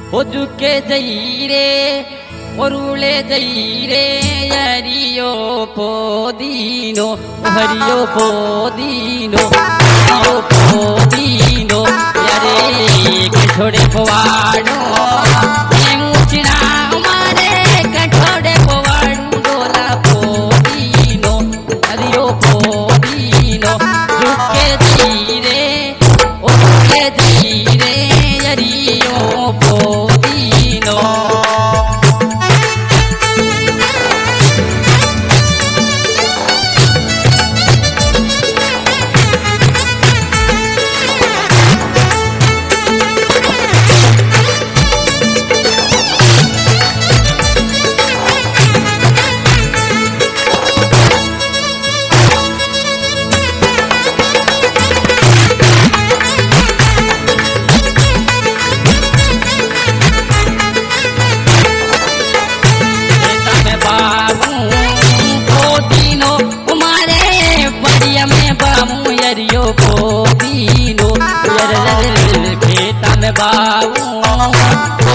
हो झुके जई रे ओरुले जई रे हरियो पोदीनो हरियो पोदीनो हरियो पोदीनो यारे कठोड़े पवाड़ो मुचना हमारे कठोड़े पवाड़ो डोला पोदीनो हरियो पोदीनो झुके जई रे ओरुले जई रे हरियो पोदीनो में बाबू हरियो पोदीनो खेत में बाबू